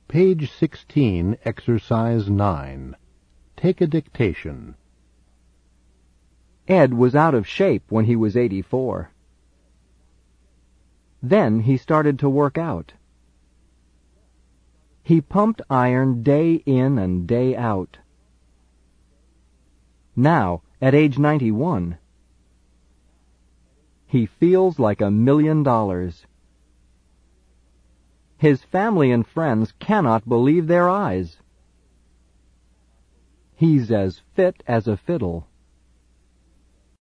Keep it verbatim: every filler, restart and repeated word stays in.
Page sixteen, Exercise nine. Take a dictation. Ed was out of shape when he was eighty-four. Then he started to work out. He pumped iron day in and day out. Now, at age ninety-one, he feels like a million dollars. His family and friends cannot believe their eyes. He's as fit as a fiddle.